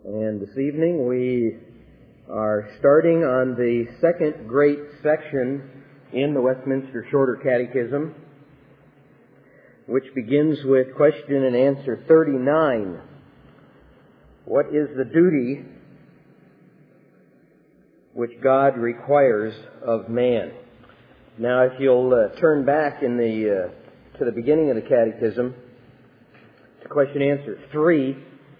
And this evening we are starting on the second great section in the Westminster Shorter Catechism, which begins with question and answer 39. What is the duty which God requires of man? Now, if you'll turn back to the beginning of the Catechism, to question and answer 3,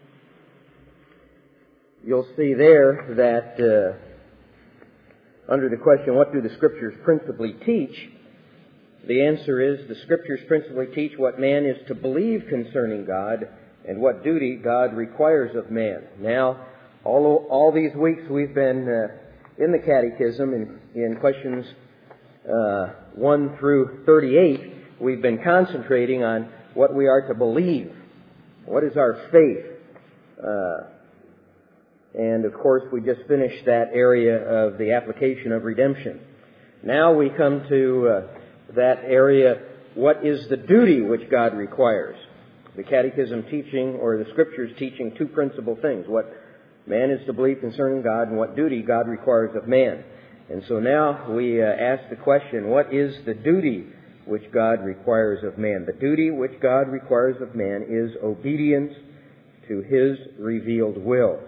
you'll see there that under the question, what do the Scriptures principally teach? The answer is, the Scriptures principally teach what man is to believe concerning God and what duty God requires of man. Now, all these weeks we've been in the Catechism in questions 1 through 38, we've been concentrating on what we are to believe. What is our faith? And of course, we just finished that area of the application of redemption. Now we come to that area, what is the duty which God requires? The Catechism teaching, or the Scriptures teaching, two principal things. What man is to believe concerning God and what duty God requires of man. And so now we ask the question, what is the duty which God requires of man? The duty which God requires of man is obedience to His revealed will.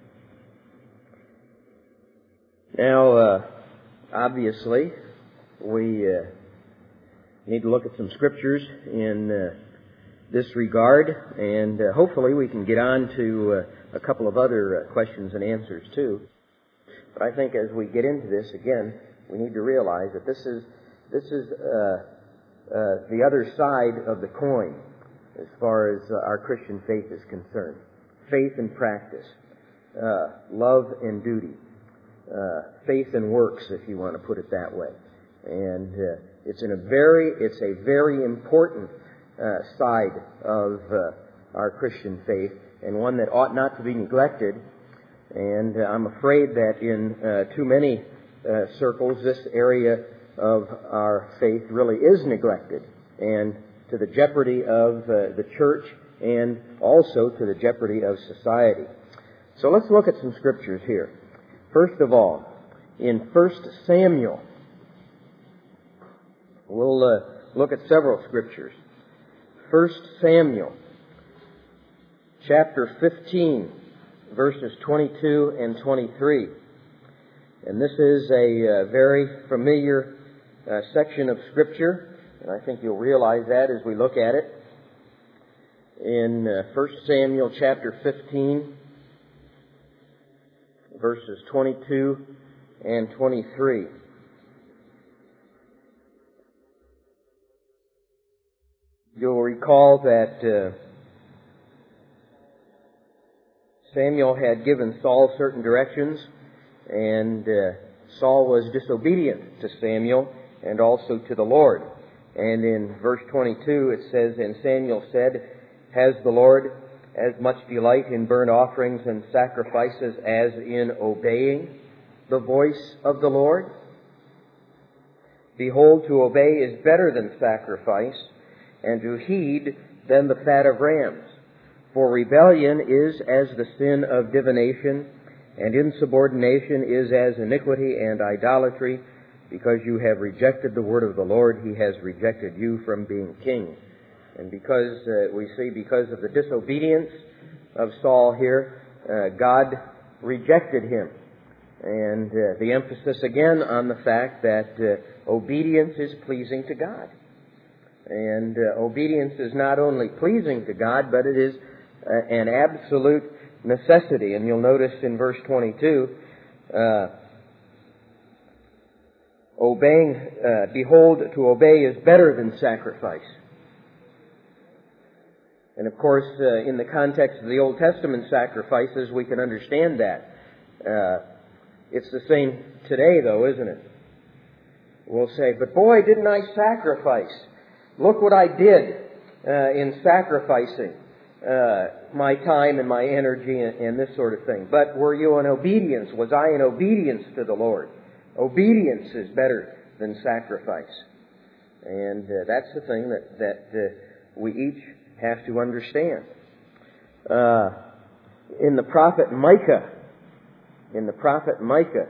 Now, obviously, we need to look at some Scriptures in this regard, and hopefully we can get on to a couple of other questions and answers too. But I think as we get into this, again, we need to realize that this is the other side of the coin as far as our Christian faith is concerned. Faith and practice, love and duty, faith and works, if you want to put it that way. And it's a very important side of our Christian faith, and one that ought not to be neglected. And I'm afraid that in too many circles, this area of our faith really is neglected, and to the jeopardy of the church and also to the jeopardy of society. So let's look at some Scriptures here. First of all, in 1 Samuel, we'll look at several Scriptures. 1 Samuel, chapter 15, verses 22 and 23. And this is a very familiar section of Scripture, and I think you'll realize that as we look at it. In 1 Samuel chapter 15, verses 22 and 23. You'll recall that Samuel had given Saul certain directions, and Saul was disobedient to Samuel and also to the Lord. And in verse 22 it says, "And Samuel said, Has the Lord as much delight in burnt offerings and sacrifices as in obeying the voice of the Lord? Behold, to obey is better than sacrifice, and to heed than the fat of rams. For rebellion is as the sin of divination, and insubordination is as iniquity and idolatry. Because you have rejected the word of the Lord, He has rejected you from being king." And because of the disobedience of Saul here, God rejected him. And the emphasis again on the fact that obedience is pleasing to God. And obedience is not only pleasing to God, but it is an absolute necessity. And you'll notice in verse 22, behold, to obey is better than sacrifice. And of course, in the context of the Old Testament sacrifices, we can understand that. It's the same today, though, isn't it? We'll say, "But boy, didn't I sacrifice? Look what I did in sacrificing my time and my energy and this sort of thing." But were you in obedience? Was I in obedience to the Lord? Obedience is better than sacrifice. And that's the thing that we each have to understand. in the prophet Micah. In the prophet Micah,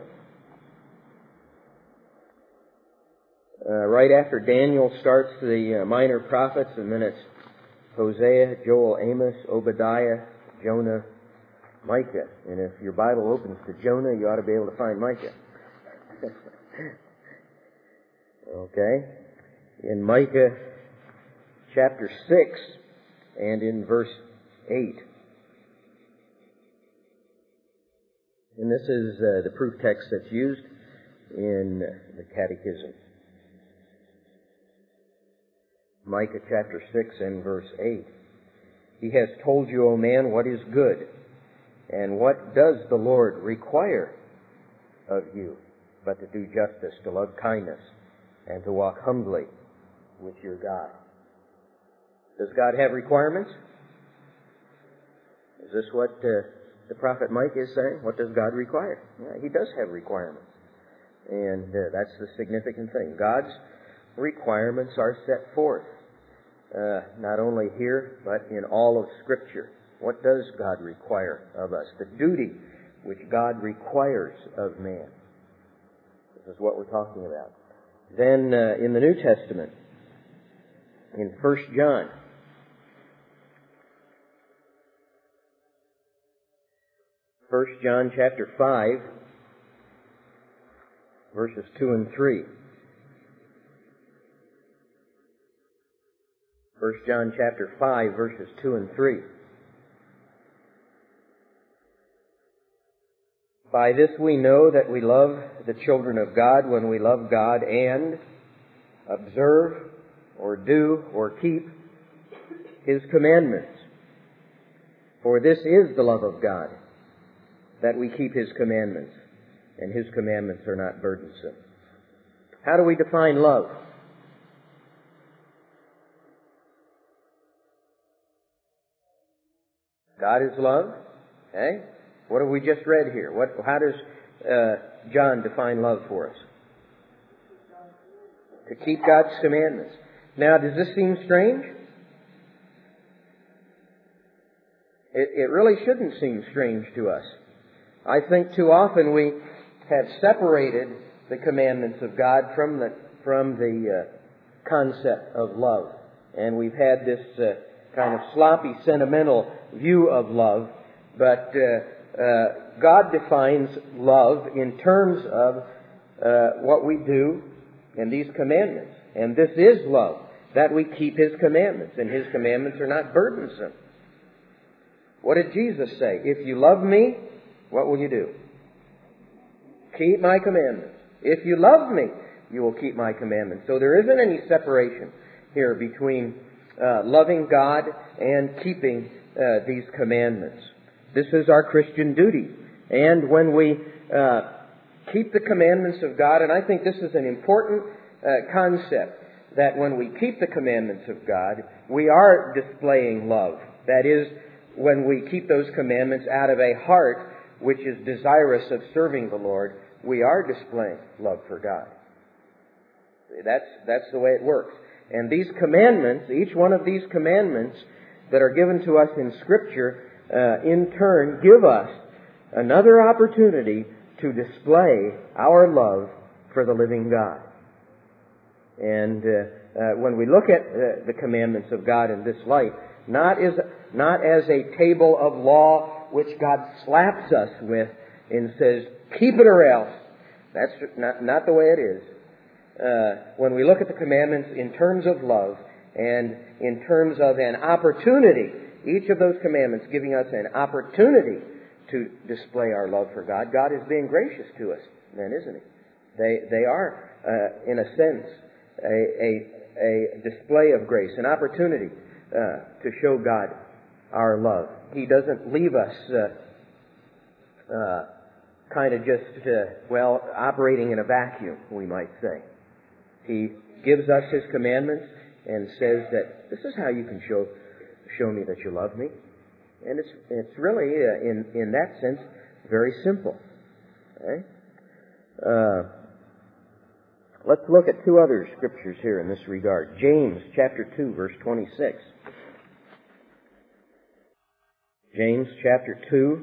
right after Daniel starts the minor prophets, and then it's Hosea, Joel, Amos, Obadiah, Jonah, Micah. And if your Bible opens to Jonah, you ought to be able to find Micah. Okay? In Micah chapter 6 and in verse 8. And this is the proof text that's used in the Catechism. Micah chapter 6 and verse 8. He has told you, O man, what is good, and what does the Lord require of you, but to do justice, to love kindness, and to walk humbly with your God. Does God have requirements? Is this what the prophet Micah is saying? What does God require? Yeah, He does have requirements. And that's the significant thing. God's requirements are set forth, not only here, but in all of Scripture. What does God require of us? The duty which God requires of man. This is what we're talking about. Then in the New Testament, in 1 John, chapter 5, verses 2 and 3. 1 John chapter 5, verses 2 and 3. By this we know that we love the children of God, when we love God and observe or do or keep His commandments. For this is the love of God, that we keep His commandments, and His commandments are not burdensome. How do we define love? God is love. Okay? What have we just read here? How does John define love for us? To keep God's commandments. Now, does this seem strange? It really shouldn't seem strange to us. I think too often we have separated the commandments of God from the concept of love. And we've had this kind of sloppy, sentimental view of love. But God defines love in terms of what we do and these commandments. And this is love, that we keep His commandments. And His commandments are not burdensome. What did Jesus say? If you love me, what will you do? Keep my commandments. If you love me, you will keep my commandments. So there isn't any separation here between loving God and keeping these commandments. This is our Christian duty. And when we keep the commandments of God, and I think this is an important concept, that when we keep the commandments of God, we are displaying love. That is, when we keep those commandments out of a heart which is desirous of serving the Lord, we are displaying love for God. That's the way it works. And these commandments, each one of these commandments that are given to us in Scripture, in turn give us another opportunity to display our love for the living God. And when we look at the commandments of God in this light, not as a table of law which God slaps us with and says, keep it or else. That's not the way it is. When we look at the commandments in terms of love and in terms of an opportunity, each of those commandments giving us an opportunity to display our love for God, God is being gracious to us, then, isn't He? They are, in a sense, a display of grace, an opportunity to show God our love. He doesn't leave us kind of just, operating in a vacuum, we might say. He gives us His commandments and says that this is how you can show me that you love me. And it's really, in that sense, very simple. Okay? Let's look at two other scriptures here in this regard. James chapter 2, verse 26. James chapter 2,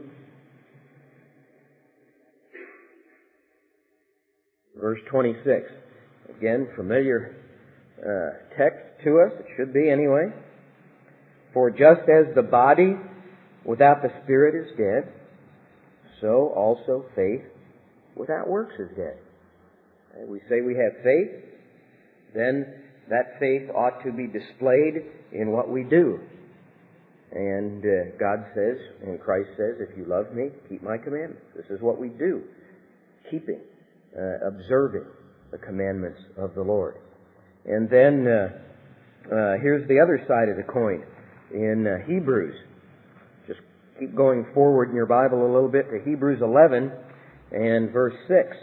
verse 26. Again, familiar text to us. It should be anyway. For just as the body without the spirit is dead, so also faith without works is dead. And we say we have faith, then that faith ought to be displayed in what we do. And God says, and Christ says, if you love me, keep my commandments. This is what we do. Keeping, observing the commandments of the Lord. And then here's the other side of the coin. In Hebrews, just keep going forward in your Bible a little bit to Hebrews 11 and verse 6.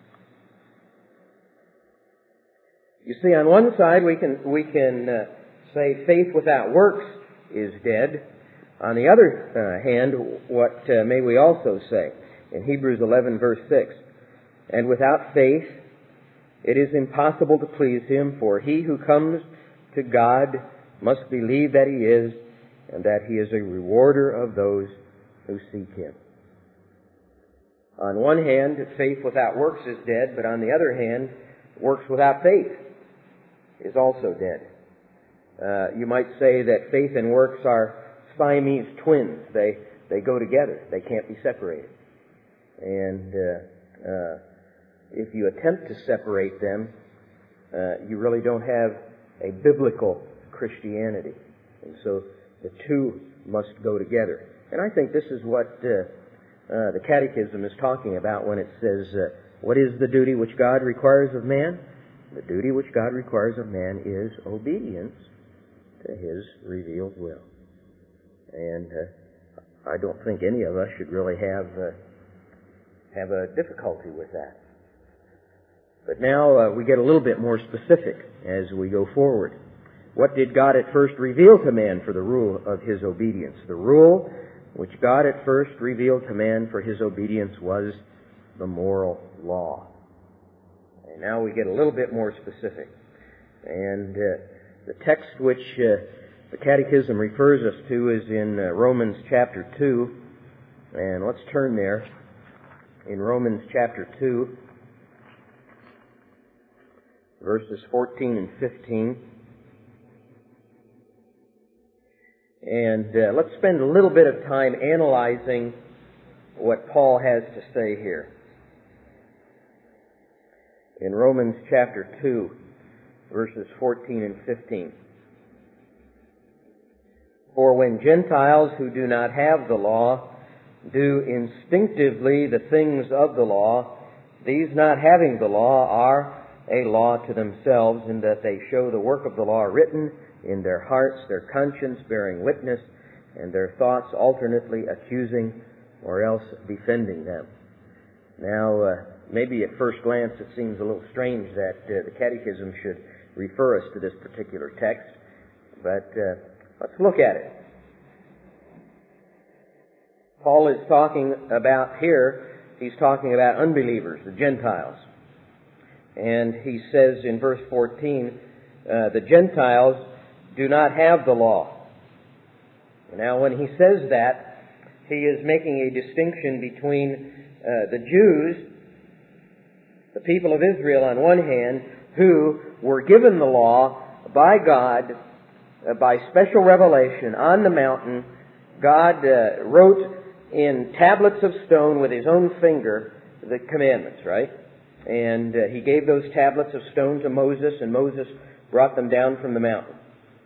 You see, on one side we can say faith without works is dead. On the other hand, what may we also say in Hebrews 11 verse 6? And without faith it is impossible to please Him, for he who comes to God must believe that He is, and that He is a rewarder of those who seek Him. On one hand, faith without works is dead, but on the other hand, works without faith is also dead. You might say that faith and works are Siamese twins. They go together. They can't be separated. And if you attempt to separate them, you really don't have a biblical Christianity. And so the two must go together. And I think this is what the Catechism is talking about when it says, what is the duty which God requires of man? The duty which God requires of man is obedience to His revealed will. And I don't think any of us should really have a difficulty with that. But now we get a little bit more specific as we go forward. What did God at first reveal to man for the rule of his obedience? The rule which God at first revealed to man for his obedience was the moral law. And now we get a little bit more specific. And the text which the Catechism refers us to is in Romans chapter 2. And let's turn there. In Romans chapter 2, verses 14 and 15. And let's spend a little bit of time analyzing what Paul has to say here. In Romans chapter 2, verses 14 and 15. For when Gentiles who do not have the law do instinctively the things of the law, these not having the law are a law to themselves, in that they show the work of the law written in their hearts, their conscience bearing witness, and their thoughts alternately accusing or else defending them. Now, maybe at first glance it seems a little strange that the Catechism should refer us to this particular text, but let's look at it. Paul is talking about here, he's talking about unbelievers, the Gentiles. And he says in verse 14, the Gentiles do not have the law. Now, when he says that, he is making a distinction between the Jews, the people of Israel on one hand, who were given the law by God, by special revelation on the mountain. God wrote in tablets of stone with His own finger the commandments, right? And He gave those tablets of stone to Moses, and Moses brought them down from the mountain.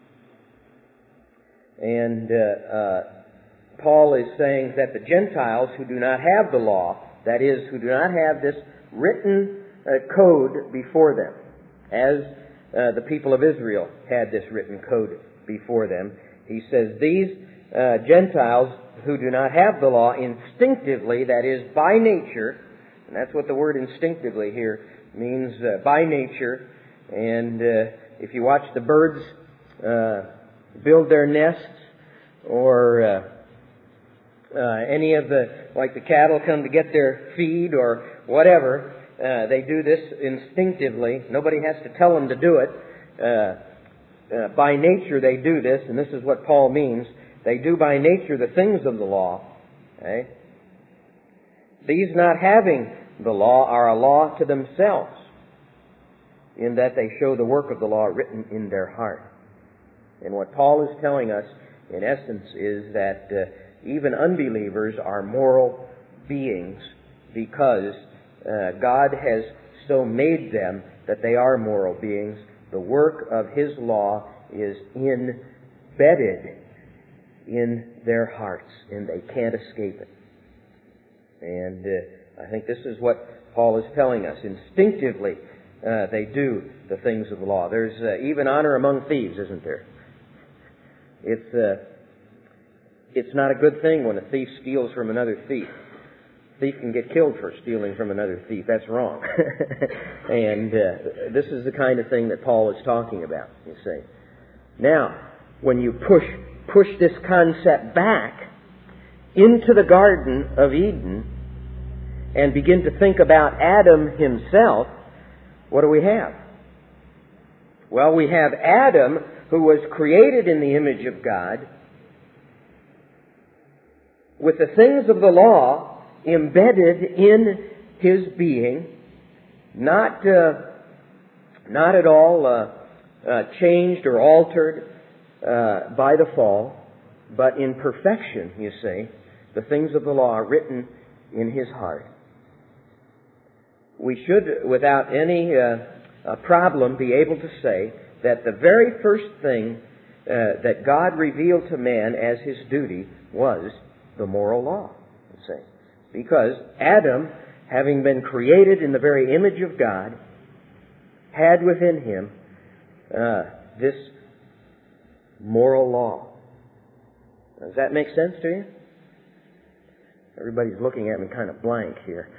And Paul is saying that the Gentiles who do not have the law, that is, who do not have this written code before them, as the people of Israel had this written code before them, he says these Gentiles who do not have the law instinctively, that is, by nature, and that's what the word instinctively here means, by nature. And if you watch the birds build their nests, or any of the cattle come to get their feed or whatever, they do this instinctively. Nobody has to tell them to do it. By nature they do this, and this is what Paul means. They do by nature the things of the law. Okay? These not having the law are a law to themselves, in that they show the work of the law written in their heart. And what Paul is telling us, in essence, is that even unbelievers are moral beings because God has so made them that they are moral beings. The work of His law is embedded in their hearts, and they can't escape it. And I think this is what Paul is telling us. Instinctively, they do the things of the law. There's even honor among thieves, isn't there? It's not a good thing when a thief steals from another thief. A thief can get killed for stealing from another thief. That's wrong. And this is the kind of thing that Paul is talking about, you see. Now, when you push this concept back into the Garden of Eden and begin to think about Adam himself, what do we have? Well, we have Adam, who was created in the image of God, with the things of the law embedded in his being, not at all changed or altered by the fall, but in perfection, you see, the things of the law are written in his heart. We should, without any problem, be able to say that the very first thing that God revealed to man as his duty was the moral law, you see. Because Adam, having been created in the very image of God, had within him this moral law. Does that make sense to you? Everybody's looking at me kind of blank here.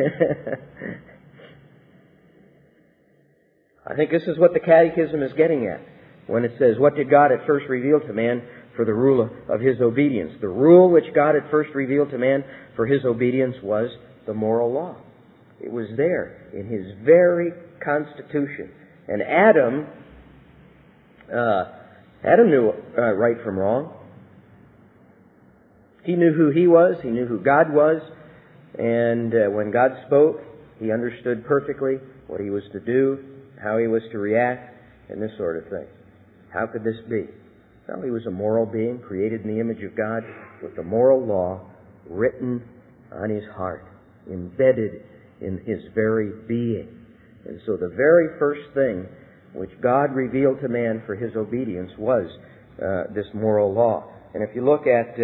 I think this is what the Catechism is getting at when it says, what did God at first reveal to man for the rule of his obedience? The rule which God had first revealed to man for his obedience was the moral law. It was there in his very constitution. And Adam knew right from wrong. He knew who he was. He knew who God was. And when God spoke, he understood perfectly what he was to do, how he was to react, and this sort of thing. How could this be? Well, he was a moral being created in the image of God with the moral law written on his heart, embedded in his very being. And so the very first thing which God revealed to man for his obedience was this moral law. And if you look at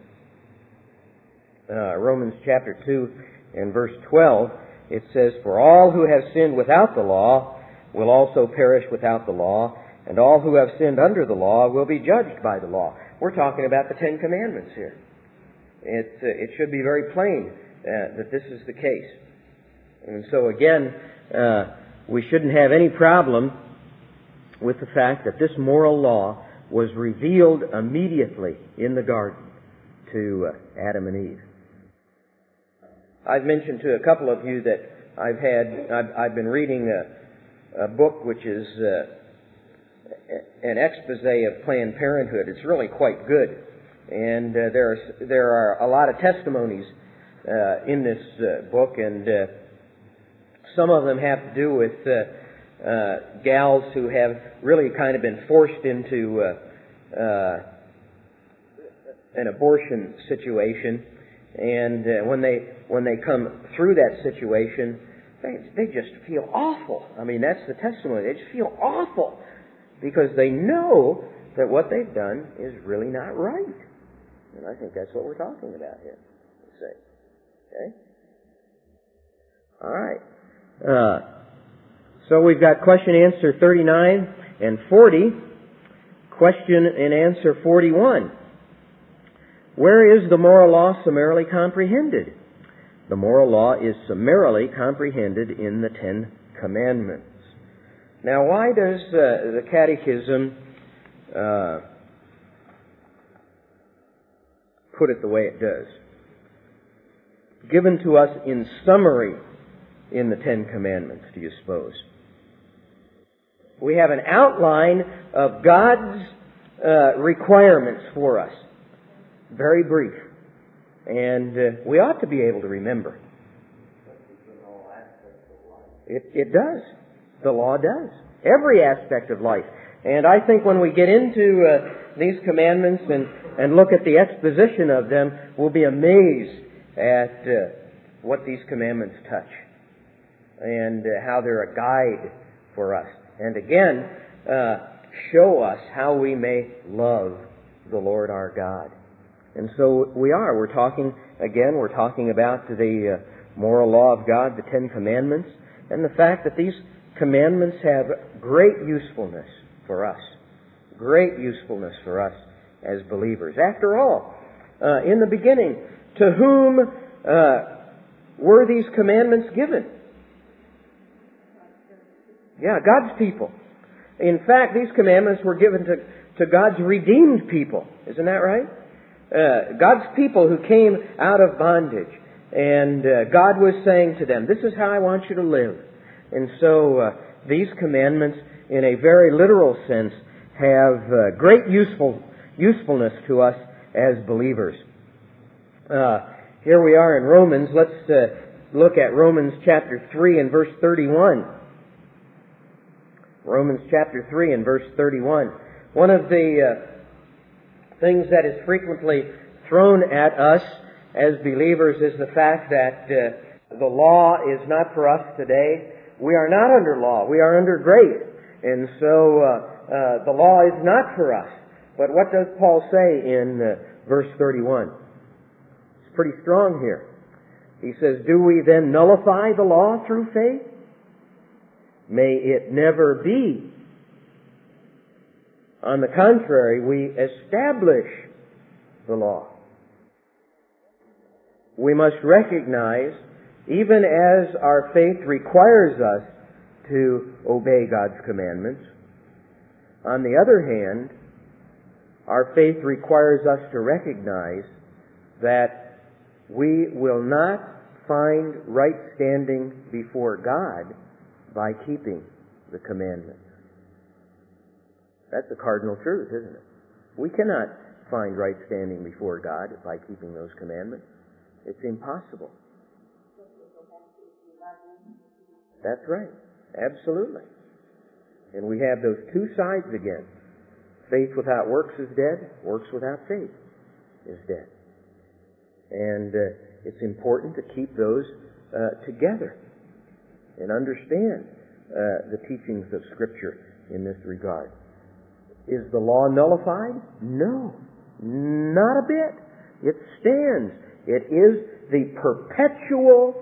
Romans chapter 2 and verse 12, it says, for all who have sinned without the law will also perish without the law, and all who have sinned under the law will be judged by the law. We're talking about the Ten Commandments here. It should be very plain that this is the case. And so again, we shouldn't have any problem with the fact that this moral law was revealed immediately in the garden to Adam and Eve. I've mentioned to a couple of you that I've been reading a book which is an expose of Planned Parenthood. It's really quite good, and there are a lot of testimonies in this book, and some of them have to do with gals who have really kind of been forced into an abortion situation, and when they come through that situation, they just feel awful. I mean, that's the testimony. They just feel awful because they know that what they've done is really not right. And I think that's what we're talking about here. You see. Okay? All right. So we've got question answer 39 and 40. Question and answer 41. Where is the moral law summarily comprehended? The moral law is summarily comprehended in the Ten Commandments. Now, why does the Catechism put it the way it does? Given to us in summary in the Ten Commandments, do you suppose? We have an outline of God's requirements for us. very brief. And we ought to be able to remember. It does. The law does. Every aspect of life. And I think when we get into these commandments and look at the exposition of them, we'll be amazed at what these commandments touch and how they're a guide for us. And again, show us how we may love the Lord our God. And so we're talking about the moral law of God, the Ten Commandments, and the fact that these commandments have great usefulness for us. Great usefulness for us as believers. After all, in the beginning, to whom were these commandments given? Yeah, God's people. In fact, these commandments were given to God's redeemed people. Isn't that right? God's people who came out of bondage. And God was saying to them, this is how I want you to live. And so these commandments, in a very literal sense, have great usefulness to us as believers. Here we are in Romans. Let's look at Romans chapter 3 and verse 31. Romans chapter 3 and verse 31. One of the things that is frequently thrown at us as believers is the fact that the law is not for us today. We are not under law. We are under grace. And so the law is not for us. But what does Paul say in verse 31? It's pretty strong here. He says, do we then nullify the law through faith? May it never be. On the contrary, we establish the law. We must recognize, even as our faith requires us to obey God's commandments, on the other hand, our faith requires us to recognize that we will not find right standing before God by keeping the commandments. That's a cardinal truth, isn't it? We cannot find right standing before God by keeping those commandments. It's impossible. That's right. Absolutely. And we have those two sides again. Faith without works is dead. Works without faith is dead. And it's important to keep those together and understand the teachings of Scripture in this regard. Is the law nullified? No. Not a bit. It stands. It is the perpetual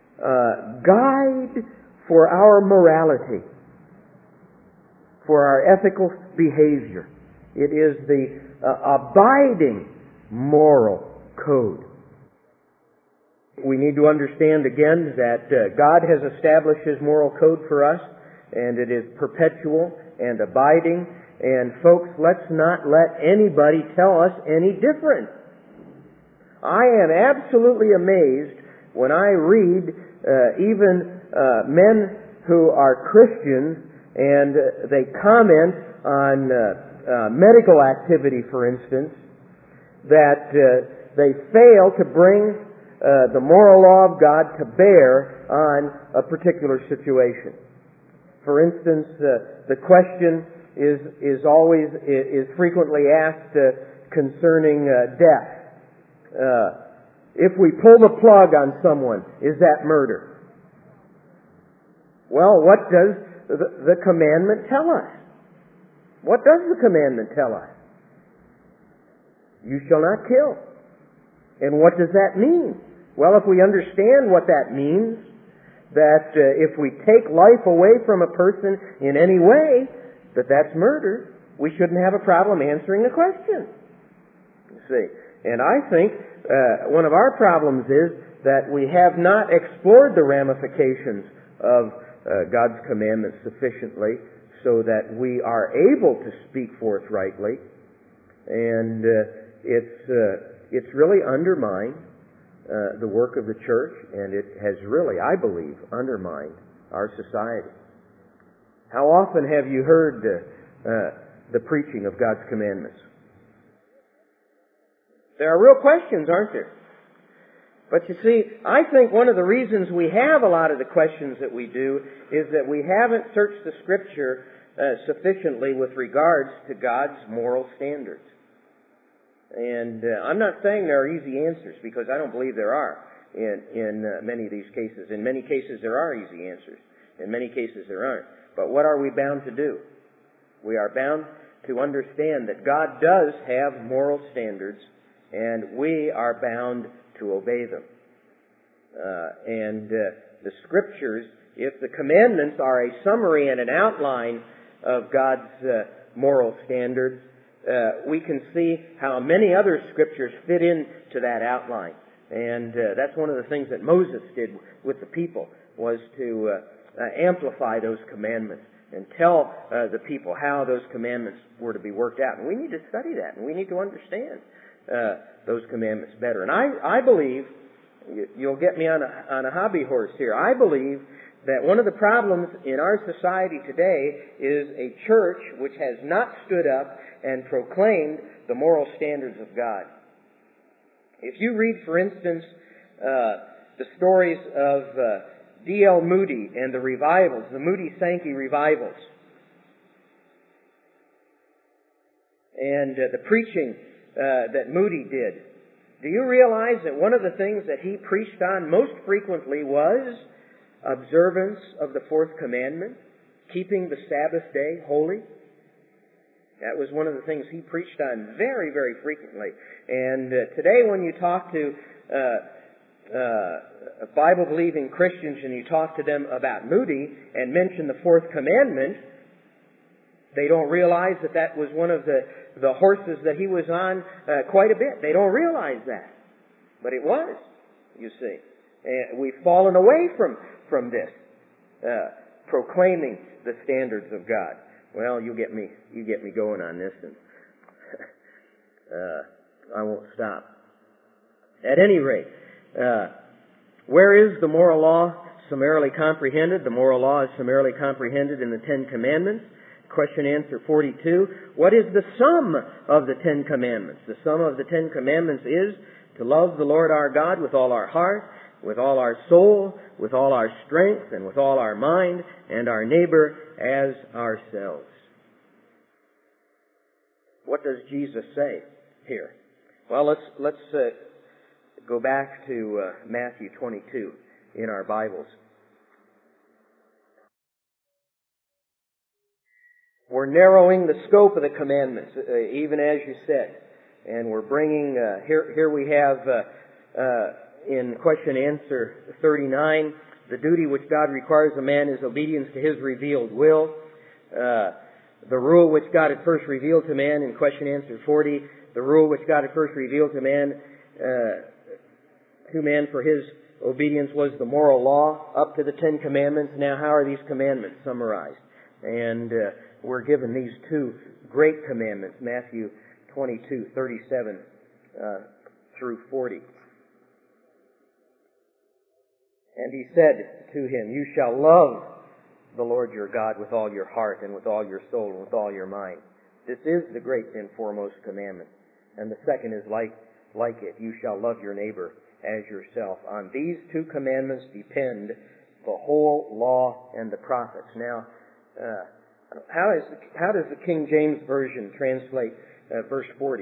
guide for our morality, for our ethical behavior. It is the abiding moral code. We need to understand again that God has established His moral code for us, and it is perpetual and abiding. And folks, let's not let anybody tell us any different. I am absolutely amazed when I read even men who are Christians and they comment on medical activity, for instance, that they fail to bring the moral law of God to bear on a particular situation. For instance, the question is frequently asked concerning death. If we pull the plug on someone, is that murder? Well, what does the commandment tell us? What does the commandment tell us? You shall not kill. And what does that mean? Well, if we understand what that means, that if we take life away from a person in any way, that's murder, we shouldn't have a problem answering the question. You see. And I think one of our problems is that we have not explored the ramifications of God's commandments sufficiently so that we are able to speak forthrightly. And it's really undermined the work of the church, and it has really, I believe, undermined our society. How often have you heard the preaching of God's commandments? There are real questions, aren't there? But you see, I think one of the reasons we have a lot of the questions that we do is that we haven't searched the Scripture sufficiently with regards to God's moral standards. And I'm not saying there are easy answers, because I don't believe there are in many of these cases. In many cases there are easy answers. In many cases there aren't. But what are we bound to do? We are bound to understand that God does have moral standards, and we are bound to obey them. The Scriptures, if the commandments are a summary and an outline of God's moral standards, we can see how many other Scriptures fit into that outline. And that's one of the things that Moses did with the people, was to amplify those commandments and tell the people how those commandments were to be worked out. And we need to study that, and we need to understand those commandments better. And I believe, you'll get me on a hobby horse here, I believe that one of the problems in our society today is a church which has not stood up and proclaimed the moral standards of God. If you read, for instance, the stories of D.L. Moody and the revivals, the Moody Sankey revivals, and the preaching that Moody did, do you realize that one of the things that he preached on most frequently was observance of the fourth commandment, keeping the Sabbath day holy? That was one of the things he preached on very, very frequently. And today when you talk to Bible-believing Christians and you talk to them about Moody and mention the fourth commandment, they don't realize that that was one of the horses that he was on quite a bit. They don't realize that. But it was, you see. And we've fallen away from this, proclaiming the standards of God. Well, you get me going on this, and I won't stop. At any rate, where is the moral law summarily comprehended? The moral law is summarily comprehended in the Ten Commandments. Question answer 42. What is the sum of the Ten Commandments? The sum of the Ten Commandments is to love the Lord our God with all our heart, with all our soul, with all our strength, and with all our mind, and our neighbor as ourselves. What does Jesus say here? Well, let's go back to Matthew 22 in our Bibles. We're narrowing the scope of the commandments, even as you said. And we're bringing, here we have, in question answer 39, the duty which God requires of man is obedience to His revealed will. The rule which God had first revealed to man in question answer 40, the rule which God had first revealed to man for his obedience was the moral law, up to the Ten Commandments. Now, how are these commandments summarized? And we're given these two great commandments, Matthew 22, 37 through 40. And he said to him, "You shall love the Lord your God with all your heart and with all your soul and with all your mind. This is the great and foremost commandment. And the second is like it. You shall love your neighbor as yourself. On these two commandments depend the whole law and the prophets." Now, how does the King James Version translate verse 40?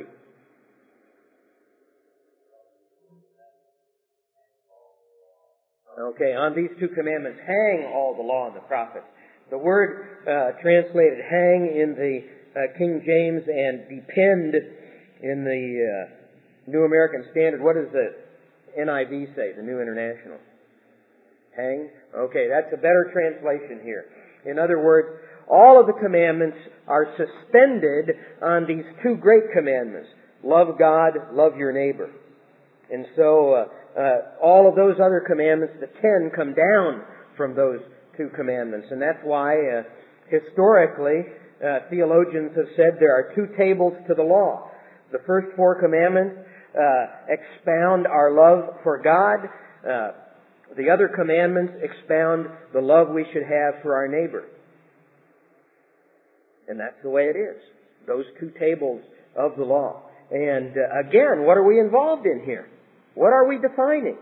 Okay, on these two commandments hang all the law and the prophets. The word translated hang in the King James and depend in the New American Standard. What does the NIV say, the New International? Hang? Okay, that's a better translation here. In other words, all of the commandments are suspended on these two great commandments. Love God, love your neighbor. And so all of those other commandments, the 10, come down from those two commandments. And that's why historically theologians have said there are two tables to the law. The first 4 commandments expound our love for God. The other commandments expound the love we should have for our neighbor. And that's the way it is. Those two tables of the law. And again, what are we involved in here? What are we defining?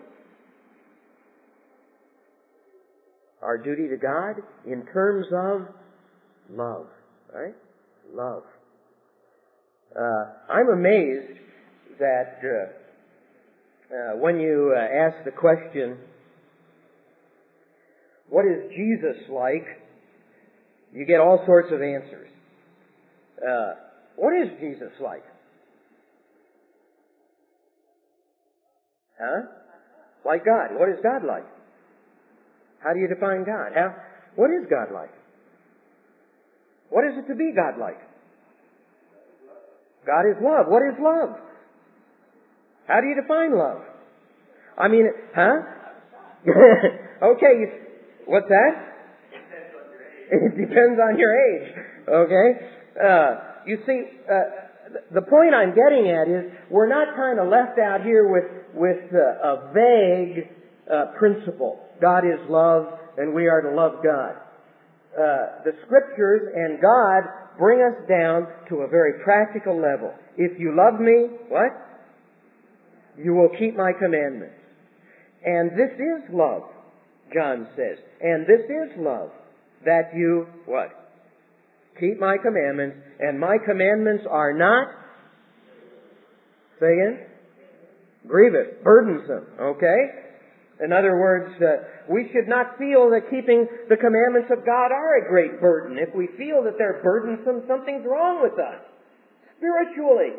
Our duty to God in terms of love, right? Love. I'm amazed that when you ask the question, what is Jesus like? You get all sorts of answers. What is Jesus like? Like God. What is God like? How do you define God? What is God like? What is it to be God like? God is love. What is love? How do you define love? I mean, okay, what's that? It depends on your age. Okay? You see, the point I'm getting at is we're not kind of left out here with a vague principle. God is love, and we are to love God. The Scriptures and God bring us down to a very practical level. If you love me, what? You will keep my commandments. And this is love, John says. And this is love, that you, what? Keep my commandments, and my commandments are not, say again? Grievous, burdensome, okay? In other words, we should not feel that keeping the commandments of God are a great burden. If we feel that they're burdensome, something's wrong with us, spiritually.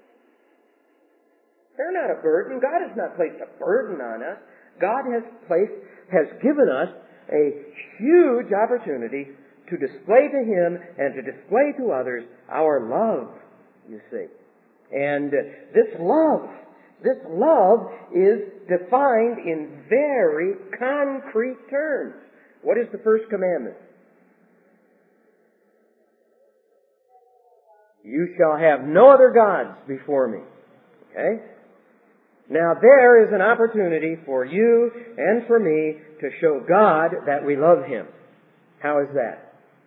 They're not a burden. God has not placed a burden on us. God has given us a huge opportunity to display to Him and to display to others our love, you see. And this love is defined in very concrete terms. What is the first commandment? You shall have no other gods before me. Okay? Now there is an opportunity for you and for me to show God that we love Him. How is that?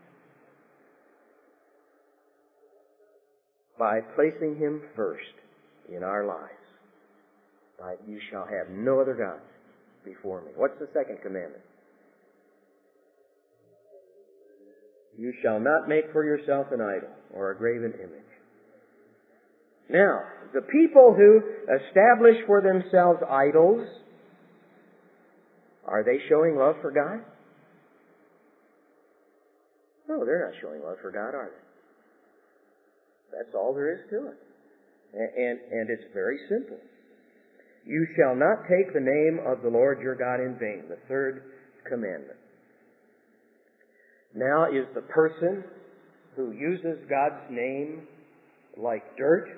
By placing Him first in our lives. You shall have no other gods before me. What's the second commandment? You shall not make for yourself an idol or a graven image. Now, the people who establish for themselves idols, are they showing love for God? No, they're not showing love for God, are they? That's all there is to it. And it's very simple. You shall not take the name of the Lord your God in vain, the third commandment. Now, is the person who uses God's name like dirt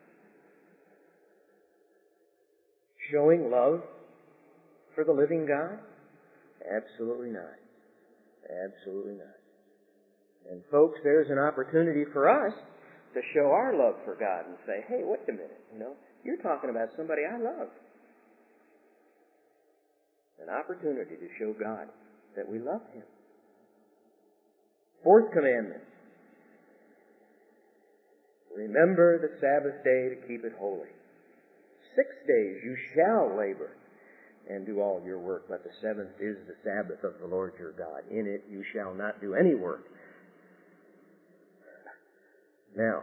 showing love for the living God? Absolutely not. Absolutely not. And folks, there's an opportunity for us to show our love for God and say, hey, wait a minute, you're talking about somebody I love. An opportunity to show God that we love Him. Fourth commandment. Remember the Sabbath day to keep it holy. 6 days you shall labor and do all your work, but the seventh is the Sabbath of the Lord your God. In it you shall not do any work. Now,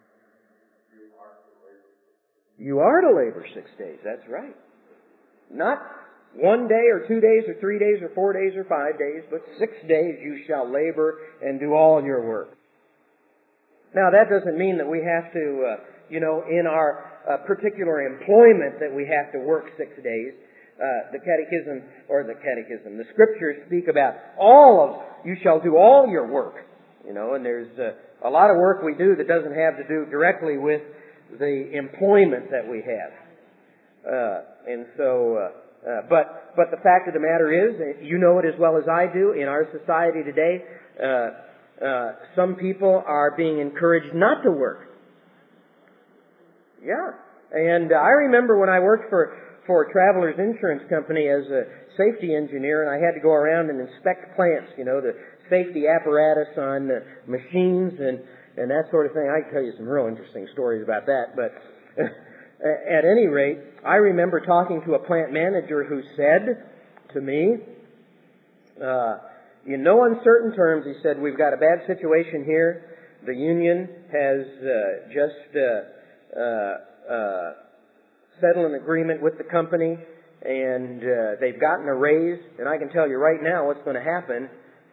you are to labor 6 days, that's right. Not 1 day or 2 days or 3 days or 4 days or 5 days, but 6 days you shall labor and do all your work. Now, that doesn't mean that we have to, in our particular employment that we have to work 6 days. The Scriptures speak about you shall do all your work. And there's a lot of work we do that doesn't have to do directly with the employment that we have. But the fact of the matter is, you know it as well as I do, in our society today, some people are being encouraged not to work. Yeah. And I remember when I worked for Travelers Insurance Company as a safety engineer, and I had to go around and inspect plants, the safety apparatus on machines and that sort of thing. I can tell you some real interesting stories about that. But At any rate, I remember talking to a plant manager who said to me, in no uncertain terms, he said, we've got a bad situation here. The union has settled an agreement with the company, and they've gotten a raise. And I can tell you right now what's going to happen,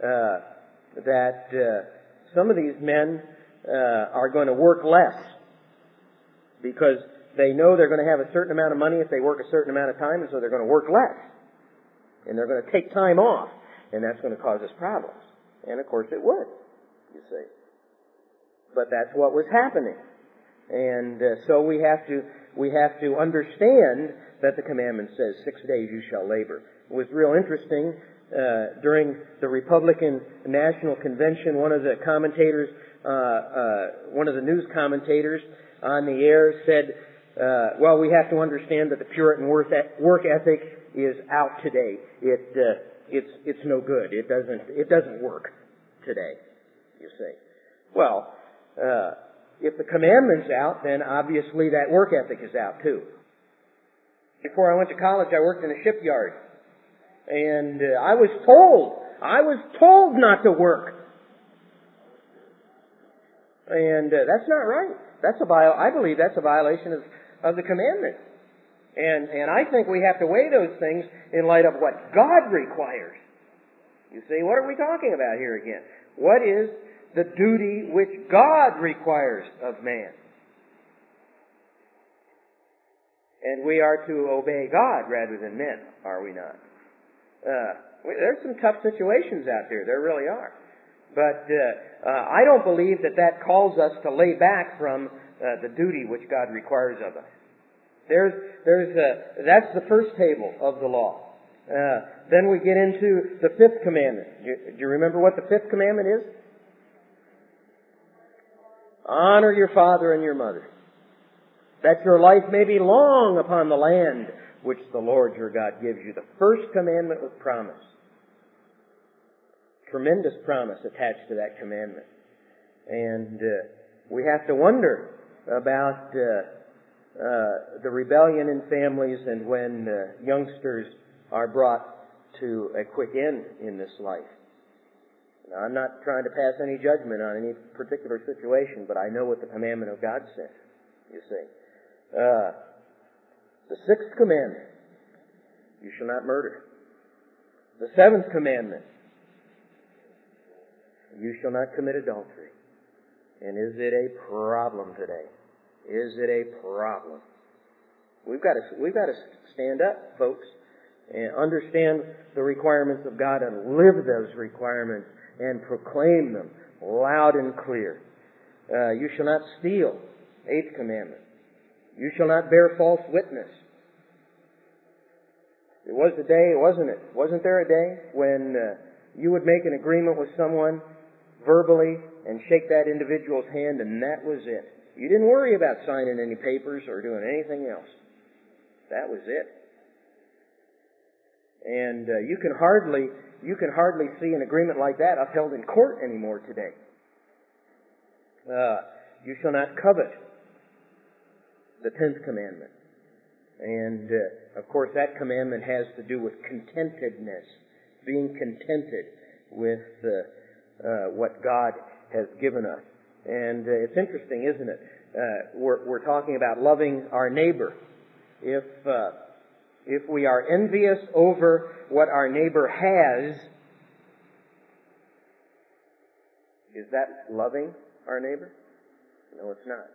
that some of these men are going to work less because they know they're going to have a certain amount of money if they work a certain amount of time, and so they're going to work less. And they're going to take time off, and that's going to cause us problems. And of course it would, you see. But that's what was happening. And so we have to understand that the commandment says 6 days you shall labor. It was real interesting. During the Republican National Convention, one of the commentators, one of the news commentators on the air said, well, we have to understand that the Puritan work ethic is out today. It's no good. It doesn't work today, you see. Well, if the commandment's out, then obviously that work ethic is out too. Before I went to college, I worked in a shipyard. And I was told not to work. And that's not right. I believe that's a violation of the commandment. And I think we have to weigh those things in light of what God requires. You see, what are we talking about here again? What is the duty which God requires of man? And we are to obey God rather than men, are we not? There's some tough situations out there. There really are. But I don't believe that calls us to lay back from the duty which God requires of us. That's the first table of the law. Then we get into the fifth commandment. Do you remember what the fifth commandment is? Honor your father and your mother, that your life may be long upon the land which the Lord your God gives you. The first commandment with promise. Tremendous promise attached to that commandment. And we have to wonder about the rebellion in families and when youngsters are brought to a quick end in this life. Now, I'm not trying to pass any judgment on any particular situation, but I know what the commandment of God says, you see. The sixth commandment, you shall not murder. The seventh commandment, you shall not commit adultery. And is it a problem today? Is it a problem? We've got to stand up, folks, and understand the requirements of God and live those requirements and proclaim them loud and clear. You shall not steal. Eighth commandment. You shall not bear false witness. It was a day, wasn't it? Wasn't there a day when you would make an agreement with someone verbally and shake that individual's hand, and that was it? You didn't worry about signing any papers or doing anything else. That was it. And you can hardly see an agreement like that upheld in court anymore today. You shall not covet. The 10th commandment. And, of course, that commandment has to do with contentedness, being contented with what God has given us. And it's interesting, isn't it? We're talking about loving our neighbor. If we are envious over what our neighbor has, is that loving our neighbor? No, it's not.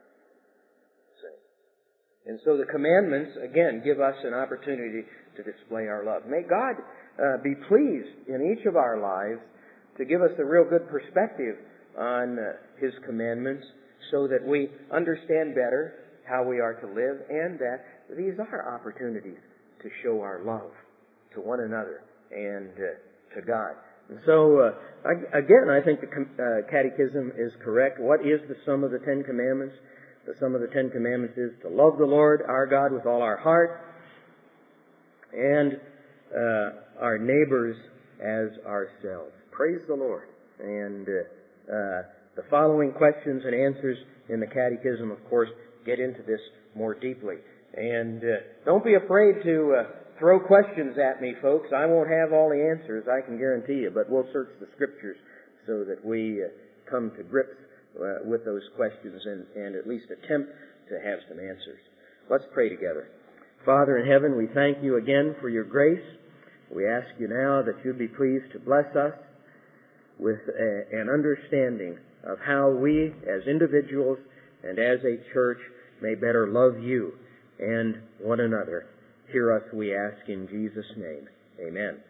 And so the commandments, again, give us an opportunity to display our love. May God be pleased in each of our lives to give us a real good perspective on His commandments so that we understand better how we are to live and that these are opportunities to show our love to one another and to God. And so, again, I think the Catechism is correct. What is the sum of the 10 Commandments? The sum of the 10 Commandments is to love the Lord our God with all our heart and our neighbors as ourselves. Praise the Lord. And the following questions and answers in the Catechism, of course, get into this more deeply. And don't be afraid to throw questions at me, folks. I won't have all the answers, I can guarantee you, but we'll search the Scriptures so that we come to grips with those questions and at least attempt to have some answers. Let's pray together. Father in heaven, we thank you again for your grace. We ask you now that you'd be pleased to bless us with an understanding of how we as individuals and as a church may better love you and one another. Hear us, we ask in Jesus' name. Amen.